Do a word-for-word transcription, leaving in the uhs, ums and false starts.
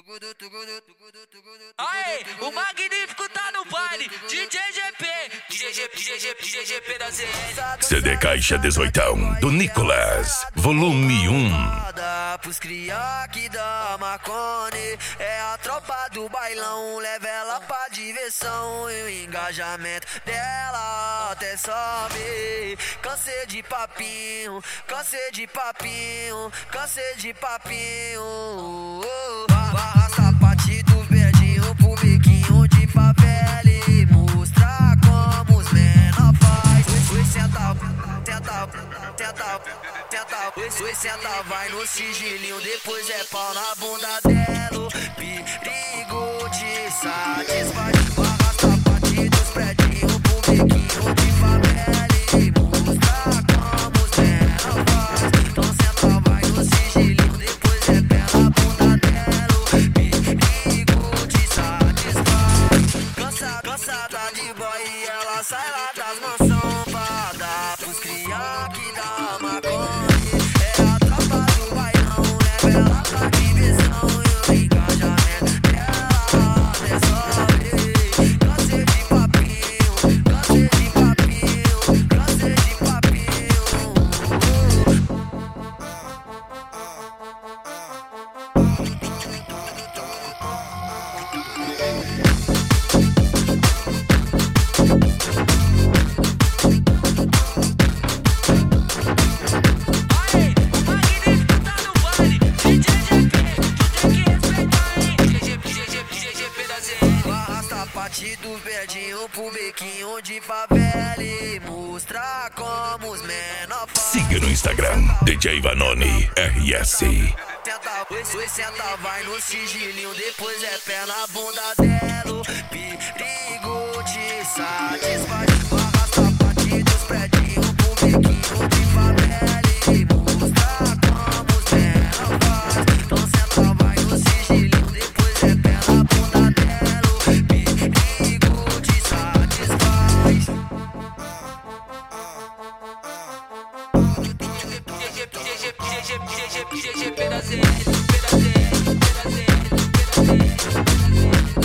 Aê, o Magnífico tá no baile, D J G P, D J G P, D J G P, D J G P da Z L. C D Caixa dezoitão, do Nicolas, volume um. Pros cria que dá Marconi, é a tropa do bailão, leva ela pra diversão. E o engajamento dela até sobe. Cansei de papinho, cansei de papinho, cansei de papinho. Barra sapatinho verdinho pro biquinho de favela e mostrar como os menor faz. Oi, senta, senta, senta, senta. Oi, senta, vai no sigilinho, depois é pau na bunda dela. Perigo te satisfaz. Barra sapatinho dos predinhos pro biquinho de favela e mostrar como os menor faz. Então senta, vai no sigilinho, depois é pela bunda dela. Perigo te satisfaz. Cansada, cansada de boy, ela sai lá das mansão pra dar pros cria que dá maconha. É a tropa do bailão, leva ela pra diversão. E o engajamento dela até sobe. Cansei de papinho, cansei de papinho, cansei de papinho. Sapatinho verdinho pro bequinho de favela e mostrar como os menor faz. Siga no Instagram, D J Vanoni R S. Senta, oi, senta, vai no sigilinho, depois é pé na bunda dela. Perigo te satisfaz. Barra sapatinho dos predinhos pro bequinho de favela e mostrar como os menor faz. Então senta, vai no sigilinho, depois é pé na bunda dela. Perigo te satisfaz. D J G P da Z L, da Z L, da Z L, da Z L.